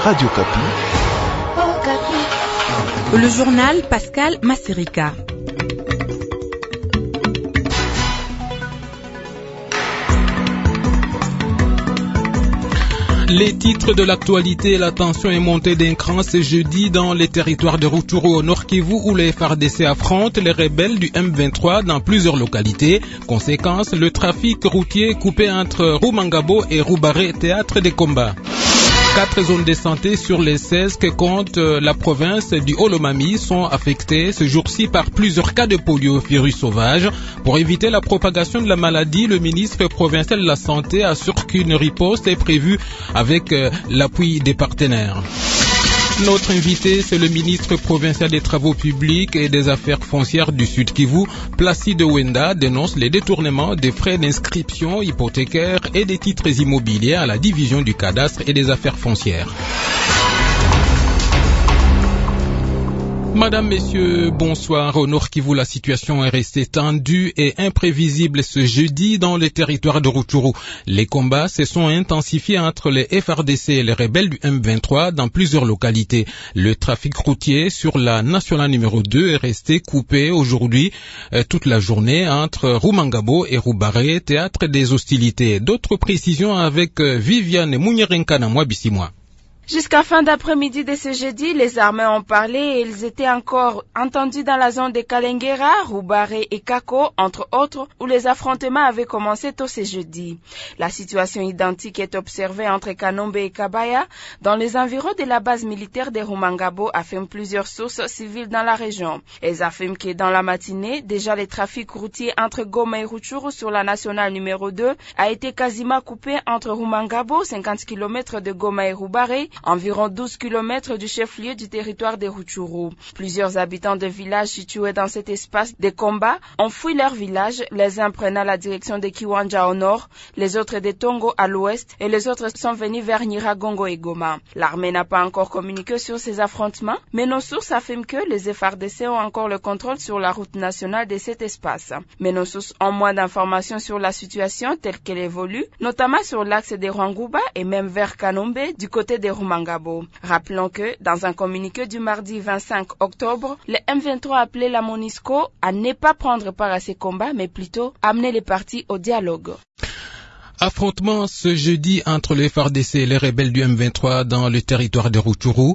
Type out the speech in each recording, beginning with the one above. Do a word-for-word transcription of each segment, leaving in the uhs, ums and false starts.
Radio Kapi. Le journal Pascal Massirika. Les titres de l'actualité, la tension est montée d'un cran ce jeudi dans les territoires de Rutshuru au Nord Kivu où les F A R D C affrontent les rebelles du M vingt-trois dans plusieurs localités. Conséquence, le trafic routier coupé entre Rumangabo et Rubare, théâtre des combats. Quatre zones de santé sur les seize que compte la province du Haut-Lomami sont affectées ce jour-ci par plusieurs cas de poliovirus sauvage. Pour éviter la propagation de la maladie, le ministre provincial de la Santé assure qu'une riposte est prévue avec l'appui des partenaires. Notre invité, c'est le ministre provincial des Travaux publics et des Affaires foncières du Sud Kivu, Placide Wenda, dénonce les détournements des frais d'inscription hypothécaire et des titres immobiliers à la division du cadastre et des affaires foncières. Madame, Messieurs, bonsoir. Au Nord Kivu, la situation est restée tendue et imprévisible ce jeudi dans les territoires de Rutshuru. Les combats se sont intensifiés entre les F A R D C et les rebelles du M vingt-trois dans plusieurs localités. Le trafic routier sur la nationale numéro deux est resté coupé aujourd'hui euh, toute la journée entre Rumangabo et Rubare, théâtre des hostilités. D'autres précisions avec euh, Viviane Mounyerenkana Mwabissimwa. Jusqu'à fin d'après-midi de ce jeudi, les armées ont parlé et ils étaient encore entendus dans la zone de Kalengera, Rubare et Kako, entre autres, où les affrontements avaient commencé tôt ce jeudi. La situation identique est observée entre Kanombe et Kabaya, dans les environs de la base militaire de Rumangabo, affirment plusieurs sources civiles dans la région. Elles affirment que dans la matinée, déjà le trafic routier entre Goma et Rutshuru sur la nationale numéro deux a été quasiment coupé entre Rumangabo, cinquante kilomètres de Goma et Rubare, environ douze kilomètres du chef-lieu du territoire de Rutshuru. Plusieurs habitants de villages situés dans cet espace de combat ont fui leur village, les uns prenant la direction de Kiwanja au nord, les autres de Tongo à l'ouest et les autres sont venus vers Nyiragongo et Goma. L'armée n'a pas encore communiqué sur ces affrontements, mais nos sources affirment que les F A R D C ont encore le contrôle sur la route nationale de cet espace. Mais nos sources ont moins d'informations sur la situation telle qu'elle évolue, notamment sur l'axe de Rwanguba et même vers Kanombe du côté de Rumangabo. Rappelons que, dans un communiqué du mardi vingt-cinq octobre, le M vingt-trois a appelé la MONUSCO à ne pas prendre part à ces combats, mais plutôt amener les parties au dialogue. Affrontement ce jeudi entre les F A R D C et les rebelles du M vingt-trois dans le territoire de Rutshuru.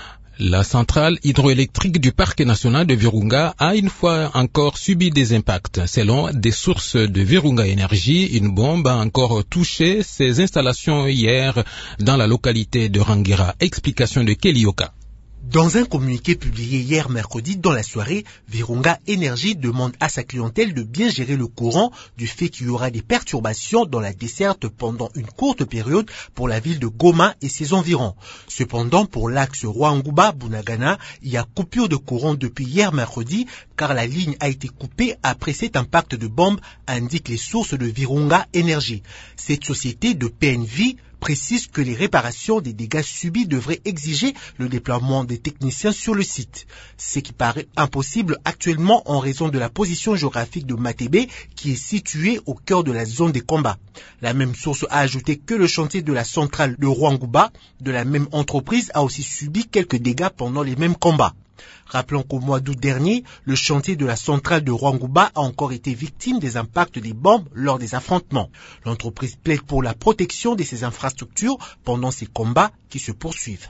La centrale hydroélectrique du parc national de Virunga a une fois encore subi des impacts. Selon des sources de Virunga Énergie, une bombe a encore touché ses installations hier dans la localité de Rangira. Explication de Kelioka. Dans un communiqué publié hier mercredi dans la soirée, Virunga Énergie demande à sa clientèle de bien gérer le courant du fait qu'il y aura des perturbations dans la desserte pendant une courte période pour la ville de Goma et ses environs. Cependant, pour l'axe Rwanguba-Bunagana, il y a coupure de courant depuis hier mercredi car la ligne a été coupée après cet impact de bombe, indiquent les sources de Virunga Énergie. Cette société de P N V précise que les réparations des dégâts subis devraient exiger le déploiement des techniciens sur le site, ce qui paraît impossible actuellement en raison de la position géographique de Matébé qui est située au cœur de la zone des combats. La même source a ajouté que le chantier de la centrale de Rwanguba de la même entreprise a aussi subi quelques dégâts pendant les mêmes combats. Rappelons qu'au mois d'août dernier, le chantier de la centrale de Rwanguba a encore été victime des impacts des bombes lors des affrontements. L'entreprise plaide pour la protection de ses infrastructures pendant ces combats qui se poursuivent.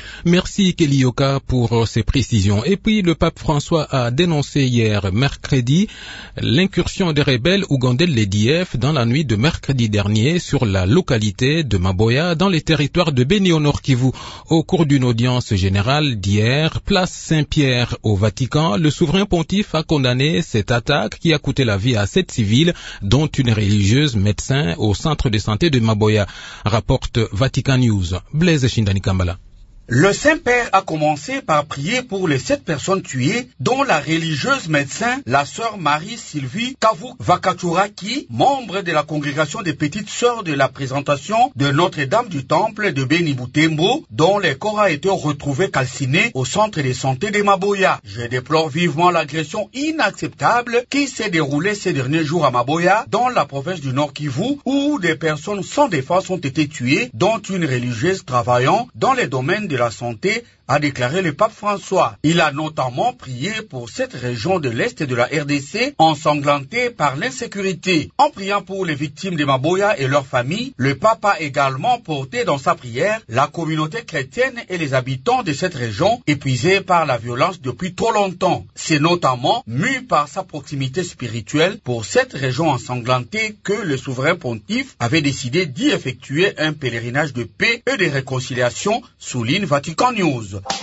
Merci Kelioka pour ces précisions. Et puis le pape François a dénoncé hier mercredi l'incursion des rebelles ougandais de l'E D F dans la nuit de mercredi dernier sur la localité de Maboya dans les territoires de Beni au Nord Kivu. Au cours d'une audience générale d'hier, place Saint-Pierre au Vatican, le souverain pontife a condamné cette attaque qui a coûté la vie à sept civils, dont une religieuse médecin au centre de santé de Maboya, rapporte Vatican News. Blaise Shindani Kambala. Le Saint-Père a commencé par prier pour les sept personnes tuées, dont la religieuse médecin, la sœur Marie-Sylvie Kavu-Vakachuraki, membre de la congrégation des petites sœurs de la présentation de Notre-Dame du Temple de Beni Butembo, dont le corps a été retrouvé calciné au centre de santé de Maboya. Je déplore vivement l'agression inacceptable qui s'est déroulée ces derniers jours à Maboya, dans la province du Nord Kivu, où des personnes sans défense ont été tuées, dont une religieuse travaillant dans les domaines de la santé, a déclaré le pape François. Il a notamment prié pour cette région de l'Est de la R D C ensanglantée par l'insécurité. En priant pour les victimes de Maboya et leurs familles, le pape a également porté dans sa prière la communauté chrétienne et les habitants de cette région épuisés par la violence depuis trop longtemps. C'est notamment mu par sa proximité spirituelle pour cette région ensanglantée que le souverain pontife avait décidé d'y effectuer un pèlerinage de paix et de réconciliation, souligne Vatican News.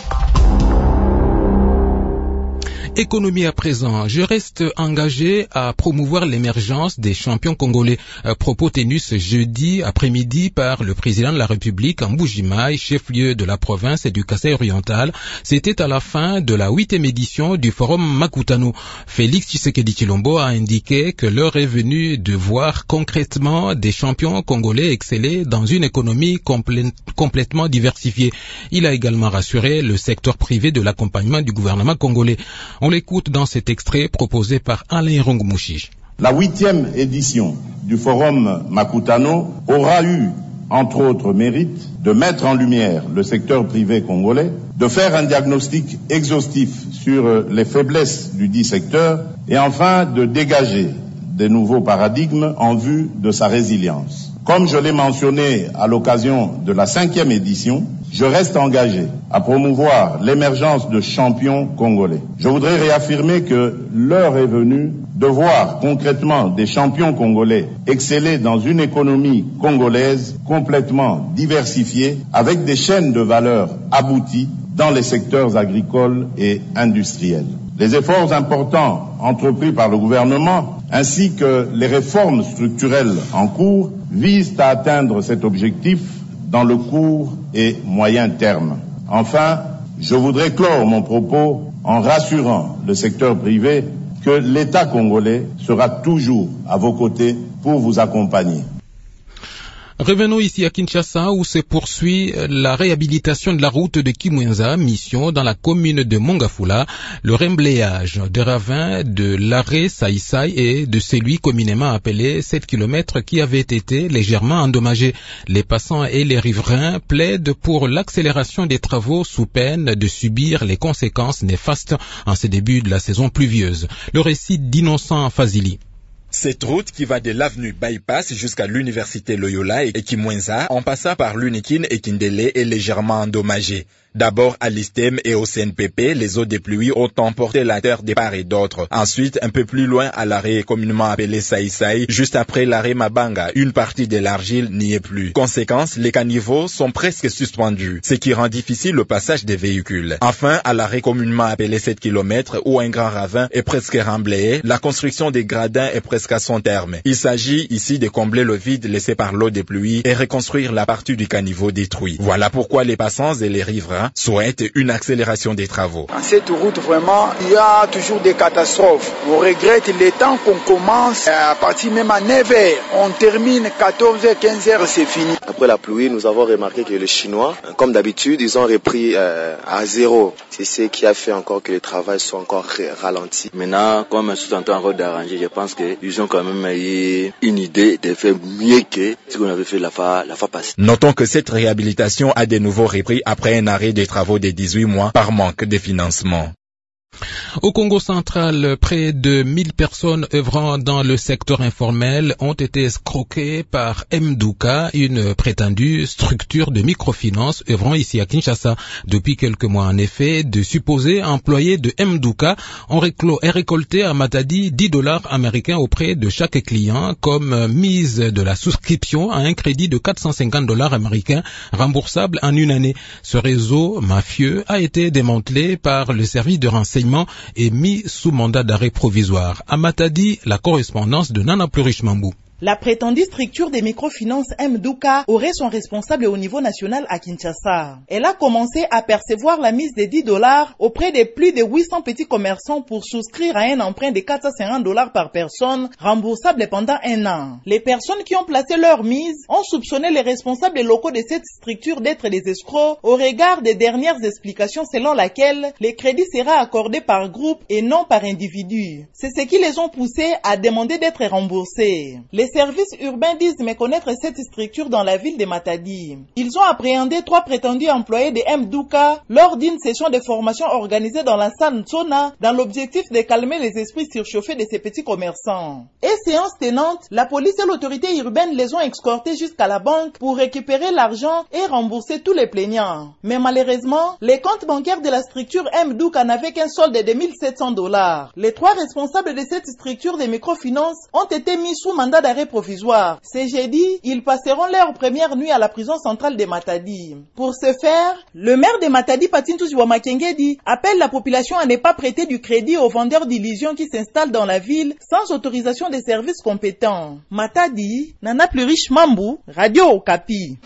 Économie à présent, je reste engagé à promouvoir l'émergence des champions congolais. Propos tenus ce jeudi après-midi par le président de la République en Mbuji-Mayi, chef-lieu de la province et du Kasaï oriental. C'était à la fin de la huitième édition du forum Makutano. Félix Tshisekedi Tshilombo a indiqué que l'heure est venue de voir concrètement des champions congolais exceller dans une économie complè- complètement diversifiée. Il a également rassuré le secteur privé de l'accompagnement du gouvernement congolais. On l'écoute dans cet extrait proposé par Alain Rongmouchich. La huitième édition du Forum Makutano aura eu, entre autres mérites, de mettre en lumière le secteur privé congolais, de faire un diagnostic exhaustif sur les faiblesses du dit secteur et enfin de dégager des nouveaux paradigmes en vue de sa résilience. Comme je l'ai mentionné à l'occasion de la cinquième édition, je reste engagé à promouvoir l'émergence de champions congolais. Je voudrais réaffirmer que l'heure est venue de voir concrètement des champions congolais exceller dans une économie congolaise complètement diversifiée avec des chaînes de valeur abouties dans les secteurs agricoles et industriels. Les efforts importants entrepris par le gouvernement ainsi que les réformes structurelles en cours visent à atteindre cet objectif dans le court et moyen terme. Enfin, je voudrais clore mon propos en rassurant le secteur privé que l'État congolais sera toujours à vos côtés pour vous accompagner. Revenons ici à Kinshasa où se poursuit la réhabilitation de la route de Kimwenza, mission dans la commune de Mongafula, le remblayage des ravins de l'arrêt Saïsaï et de celui communément appelé sept kilomètres qui avait été légèrement endommagé. Les passants et les riverains plaident pour l'accélération des travaux sous peine de subir les conséquences néfastes en ce début de la saison pluvieuse. Le récit d'Innocent Fazili. Cette route qui va de l'avenue Bypass jusqu'à l'université Loyola et Kimwenza, en passant par l'Unikine et Kindele, est légèrement endommagée. D'abord à l'I S T E M et au C N P P, les eaux des pluies ont emporté la terre de part et d'autre. Ensuite, un peu plus loin à l'arrêt communément appelé Saïsaï, juste après l'arrêt Mabanga, une partie de l'argile n'y est plus. Conséquence, les caniveaux sont presque suspendus, ce qui rend difficile le passage des véhicules. Enfin, à l'arrêt communément appelé sept kilomètres, où un grand ravin est presque remblayé, la construction des gradins est presque à son terme. Il s'agit ici de combler le vide laissé par l'eau des pluies et reconstruire la partie du caniveau détruit. Voilà pourquoi les passants et les riverains souhaite une accélération des travaux. En cette route, vraiment, il y a toujours des catastrophes. On regrette le temps qu'on commence à partir même à neuf heures. On termine quatorze heures, quinze heures, c'est fini. Après la pluie, nous avons remarqué que les Chinois, comme d'habitude, ils ont repris euh, à zéro. C'est ce qui a fait encore que le travail soit encore ralenti. Maintenant, comme ils sont en train d'arranger, je pense qu'ils ont quand même eu une idée de faire mieux que ce qu'on avait fait la fois, la fois passée. Notons que cette réhabilitation a de nouveau repris après un arrêt des travaux de dix-huit mois par manque de financement. Au Congo central, près de mille personnes œuvrant dans le secteur informel ont été escroquées par Mduka, une prétendue structure de microfinance œuvrant ici à Kinshasa. Depuis quelques mois, en effet, de supposés employés de Mduka ont récolté à Matadi dix dollars américains auprès de chaque client comme mise de la souscription à un crédit de quatre cent cinquante dollars américains remboursable en une année. Ce réseau mafieux a été démantelé par le service de renseignement et mis sous mandat d'arrêt provisoire. À Matadi, la correspondance de Nana Plurish Mambou. La prétendue structure des microfinances Mduka aurait son responsable au niveau national à Kinshasa. Elle a commencé à percevoir la mise de dix dollars auprès de plus de huit cents petits commerçants pour souscrire à un emprunt de quatre cent cinquante dollars par personne, remboursable pendant un an. Les personnes qui ont placé leur mise ont soupçonné les responsables locaux de cette structure d'être des escrocs au regard des dernières explications selon laquelle les crédits sera accordé par groupe et non par individu. C'est ce qui les ont poussés à demander d'être remboursés. Les services urbains disent méconnaître cette structure dans la ville de Matadi. Ils ont appréhendé trois prétendus employés de Mduka lors d'une session de formation organisée dans la salle Tsona dans l'objectif de calmer les esprits surchauffés de ces petits commerçants. Et séance tenante, la police et l'autorité urbaine les ont escortés jusqu'à la banque pour récupérer l'argent et rembourser tous les plaignants. Mais malheureusement, les comptes bancaires de la structure Mduka n'avaient qu'un solde de mille sept cents dollars. Les trois responsables de cette structure de microfinance ont été mis sous mandat d'arrêt provisoire. Ce jeudi, ils passeront leur première nuit à la prison centrale de Matadi. Pour ce faire, le maire de Matadi, Patintus Wamakengedi, appelle la population à ne pas prêter du crédit aux vendeurs d'illusions qui s'installent dans la ville sans autorisation des services compétents. Matadi, Nana Plurish Mambu, Radio Okapi.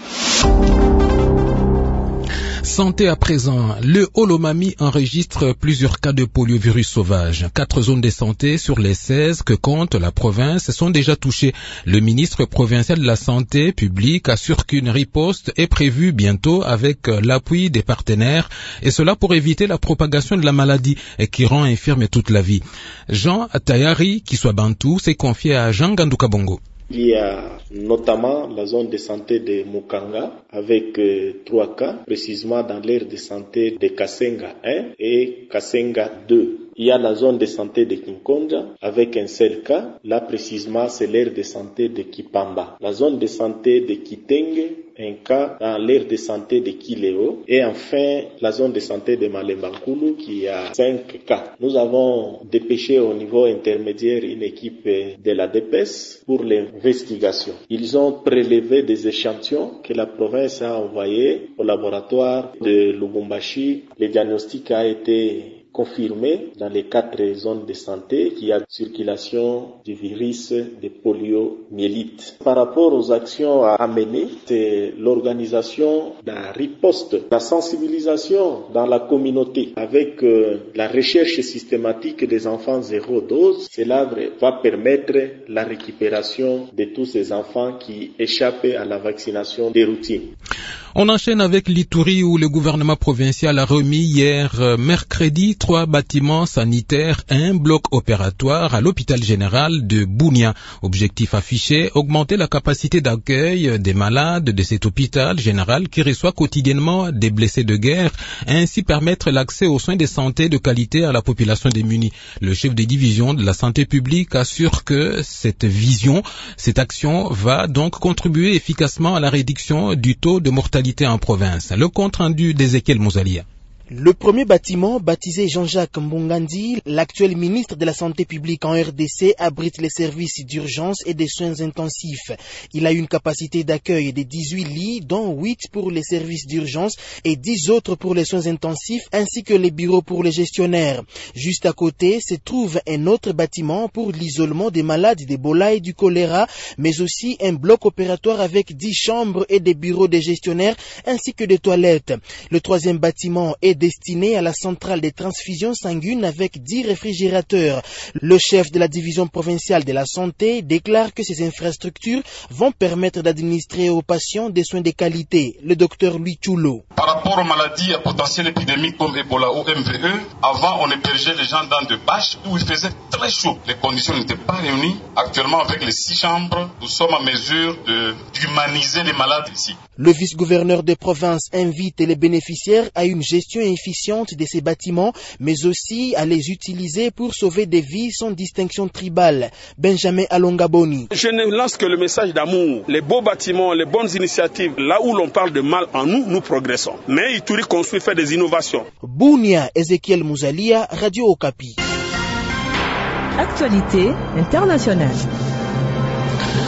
Santé à présent, le Holomami enregistre plusieurs cas de poliovirus sauvage. Quatre zones de santé sur les seize que compte la province sont déjà touchées. Le ministre provincial de la Santé publique assure qu'une riposte est prévue bientôt avec l'appui des partenaires, et cela pour éviter la propagation de la maladie et qui rend infirme toute la vie. Jean Tayari, qui soit bantou, s'est confié à Jean Gandukabongo. Il y a notamment la zone de santé de Mukanga avec euh, trois cas, précisément dans l'aire de santé de Kasenga un et Kasenga deux. Il y a la zone de santé de Kinkonja avec un seul cas. Là, précisément, c'est l'aire de santé de Kipamba. La zone de santé de Kitenge, un cas dans l'aire de santé de Kileo. Et enfin, la zone de santé de Malembankulu qui a cinq cas. Nous avons dépêché au niveau intermédiaire une équipe de la D P S pour l'investigation. Ils ont prélevé des échantillons que la province a envoyés au laboratoire de Lubumbashi. Le diagnostic a été confirmé dans les quatre zones de santé qu'il y a circulation du virus de poliomyélite. Par rapport aux actions à mener, c'est l'organisation de la riposte, la sensibilisation dans la communauté avec euh, la recherche systématique des enfants zéro dose. Cela va permettre la récupération de tous ces enfants qui échappent à la vaccination des routines. On enchaîne avec l'Ituri où le gouvernement provincial a remis hier euh, mercredi trois bâtiments sanitaires, un bloc opératoire à l'hôpital général de Bunia. Objectif affiché, augmenter la capacité d'accueil des malades de cet hôpital général qui reçoit quotidiennement des blessés de guerre, ainsi permettre l'accès aux soins de santé de qualité à la population démunie. Le chef de division de la santé publique assure que cette vision, cette action va donc contribuer efficacement à la réduction du taux de mortalité en province. Le compte rendu d'Ezekiel Mouzalia. Le premier bâtiment, baptisé Jean-Jacques Mbongandi, l'actuel ministre de la Santé publique en R D C, abrite les services d'urgence et des soins intensifs. Il a une capacité d'accueil de dix-huit lits, dont huit pour les services d'urgence et dix autres pour les soins intensifs, ainsi que les bureaux pour les gestionnaires. Juste à côté se trouve un autre bâtiment pour l'isolement des malades d'Ebola et du choléra, mais aussi un bloc opératoire avec dix chambres et des bureaux des gestionnaires, ainsi que des toilettes. Le troisième bâtiment est destiné à la centrale des transfusions sanguines avec dix réfrigérateurs. Le chef de la division provinciale de la santé déclare que ces infrastructures vont permettre d'administrer aux patients des soins de qualité. Le docteur Louis Tchoulo. Par rapport aux maladies à potentiel épidémique comme Ebola ou M V E, avant on hébergeait les gens dans des bâches où il faisait très chaud. Les conditions n'étaient pas réunies. Actuellement, avec les six chambres, nous sommes en mesure de, d'humaniser les malades ici. Le vice-gouverneur de province invite les bénéficiaires à une gestion efficiente de ces bâtiments, mais aussi à les utiliser pour sauver des vies sans distinction tribale. Benjamin Alongaboni. Je ne lance que le message d'amour. Les beaux bâtiments, les bonnes initiatives, là où l'on parle de mal en nous, nous progressons. Mais Ituri construit, fait des innovations. Bunia, Ezekiel Mouzalia, Radio Okapi. Actualité internationale.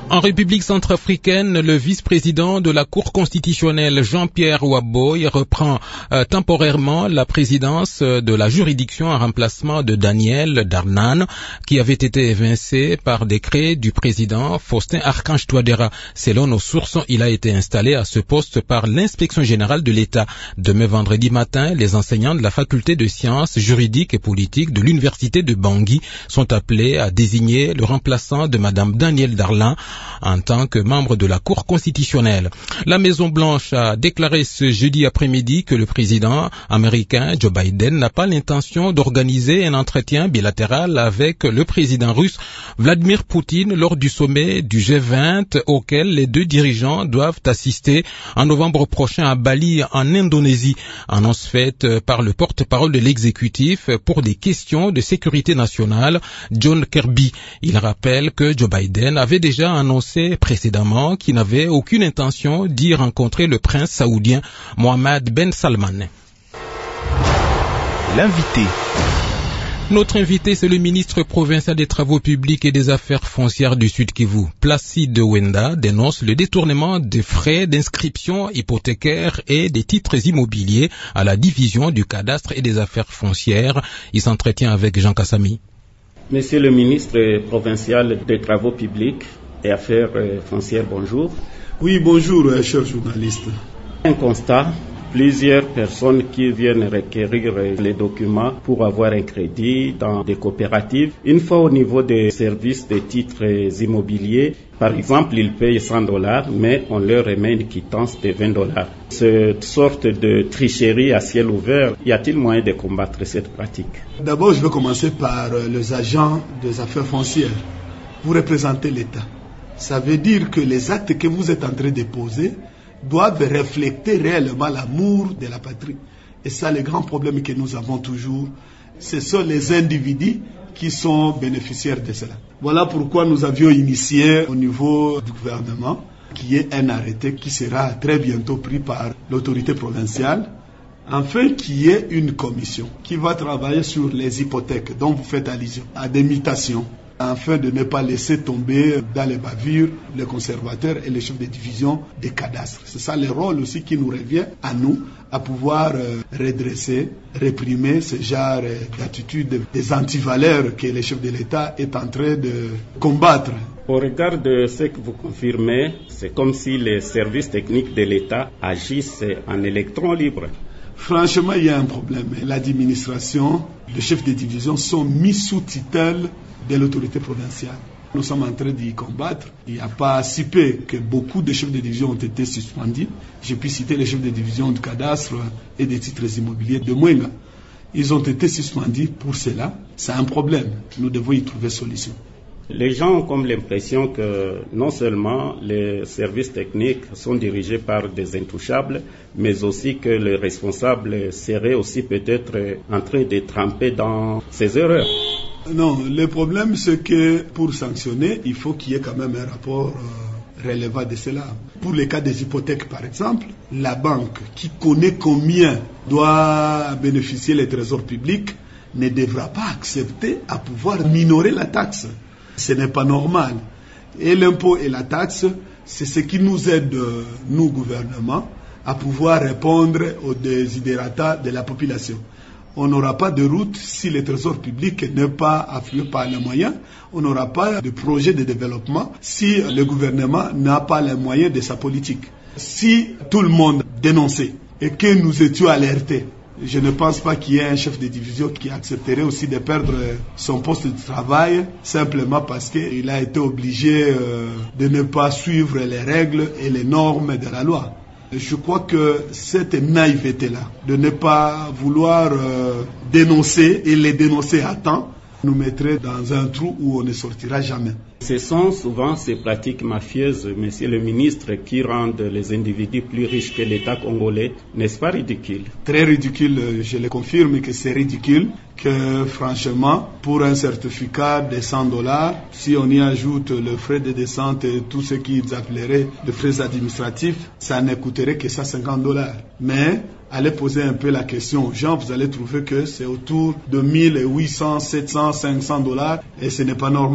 En République centrafricaine, le vice-président de la Cour constitutionnelle Jean-Pierre Waboy reprend euh, temporairement la présidence de la juridiction en remplacement de Daniel Darnan, qui avait été évincé par décret du président Faustin Archange Touadéra. Selon nos sources, il a été installé à ce poste par l'inspection générale de l'État. Demain vendredi matin, les enseignants de la faculté de sciences juridiques et politiques de l'université de Bangui sont appelés à désigner le remplaçant de madame Daniel Darlan en tant que membre de la Cour constitutionnelle. La Maison-Blanche a déclaré ce jeudi après-midi que le président américain Joe Biden n'a pas l'intention d'organiser un entretien bilatéral avec le président russe Vladimir Poutine lors du sommet du G vingt auquel les deux dirigeants doivent assister en novembre prochain à Bali, en Indonésie. Annonce faite par le porte-parole de l'exécutif pour des questions de sécurité nationale, John Kirby. Il rappelle que Joe Biden avait déjà annoncé précédemment qu'il n'avait aucune intention d'y rencontrer le prince saoudien Mohammed Ben Salman. L'invité. Notre invité, c'est le ministre provincial des Travaux publics et des Affaires foncières du Sud Kivu. Placide Wenda dénonce le détournement des frais d'inscription hypothécaire et des titres immobiliers à la division du cadastre et des affaires foncières. Il s'entretient avec Jean Kassami. Monsieur le ministre provincial des Travaux publics et Affaires foncières, bonjour. Oui, bonjour, cher journaliste. Un constat. Plusieurs personnes qui viennent requérir les documents pour avoir un crédit dans des coopératives. Une fois au niveau des services des titres immobiliers, par exemple, ils payent cent dollars, mais on leur remet une quittance de vingt dollars. Cette sorte de tricherie à ciel ouvert, y a-t-il moyen de combattre cette pratique? D'abord, je vais commencer par les agents des affaires foncières. Vous représentez l'État. Ça veut dire que les actes que vous êtes en train de poser doivent refléter réellement l'amour de la patrie. Et ça, le grand problème que nous avons toujours, ce sont les individus qui sont bénéficiaires de cela. Voilà pourquoi nous avions initié au niveau du gouvernement qu'il y ait un arrêté qui sera très bientôt pris par l'autorité provinciale, afin qu'il y ait une commission qui va travailler sur les hypothèques dont vous faites allusion, à des mutations, afin de ne pas laisser tomber dans les bavures les conservateurs et les chefs de division des cadastres. C'est ça le rôle aussi qui nous revient à nous, à pouvoir euh, redresser, réprimer ce genre euh, d'attitude des antivaleurs que les chefs de l'État est en train de combattre. Au regard de ce que vous confirmez, c'est comme si les services techniques de l'État agissent en électron libre. Franchement, il y a un problème. L'administration, les chefs de division sont mis sous tutelle de l'autorité provinciale. Nous sommes en train d'y combattre. Il n'y a pas si peu que beaucoup de chefs de division ont été suspendus. Je puis citer les chefs de division du cadastre et des titres immobiliers de Mwenga. Ils ont été suspendus pour cela. C'est un problème. Nous devons y trouver solution. Les gens ont comme l'impression que non seulement les services techniques sont dirigés par des intouchables, mais aussi que les responsables seraient aussi peut-être en train de tremper dans ces erreurs. Non, le problème c'est que pour sanctionner, il faut qu'il y ait quand même un rapport euh, relevant de cela. Pour les cas des hypothèques par exemple, la banque qui connaît combien doit bénéficier les trésors publics ne devra pas accepter à pouvoir minorer la taxe. Ce n'est pas normal. Et l'impôt et la taxe, c'est ce qui nous aide, nous, gouvernement, à pouvoir répondre aux desiderata de la population. On n'aura pas de route si le trésor public n'est pas afflué par les moyens. On n'aura pas de projet de développement si le gouvernement n'a pas les moyens de sa politique. Si tout le monde dénonçait et que nous étions alertés, je ne pense pas qu'il y ait un chef de division qui accepterait aussi de perdre son poste de travail simplement parce qu'il a été obligé de ne pas suivre les règles et les normes de la loi. Je crois que cette naïveté-là, de ne pas vouloir euh, dénoncer et les dénoncer à temps, nous mettrait dans un trou où on ne sortira jamais. Ce sont souvent ces pratiques mafieuses, monsieur le ministre, qui rendent les individus plus riches que l'État congolais. N'est-ce pas ridicule? Très ridicule, je le confirme que c'est ridicule, que franchement, pour un certificat de cent dollars, si on y ajoute le frais de descente et tout ce qu'ils appelleraient de frais administratifs, ça ne coûterait que cent cinquante dollars. Mais allez poser un peu la question aux gens, vous allez trouver que c'est autour de mille huit cents, sept cents, cinq cents dollars et ce n'est pas normal.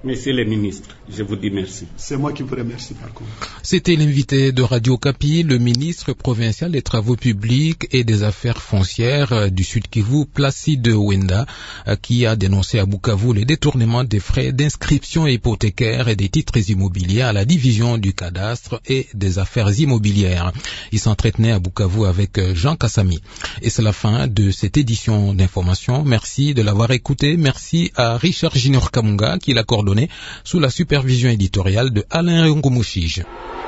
Monsieur le ministre, je vous dis merci. C'est moi qui vous remercie par contre. C'était l'invité de Radio Kapi, le ministre provincial des Travaux publics et des Affaires foncières du Sud Kivu, Placide Wenda, qui a dénoncé à Bukavu les détournements des frais d'inscription hypothécaire et des titres immobiliers à la division du cadastre et des affaires immobilières. Il s'entretenait à Bukavu avec Jean Kassami. Et c'est la fin de cette édition d'information. Merci de l'avoir écouté. Merci à Richard Junior Kamunga qui l'a coordonné sous la supervision éditoriale de Alain Ngomouchige.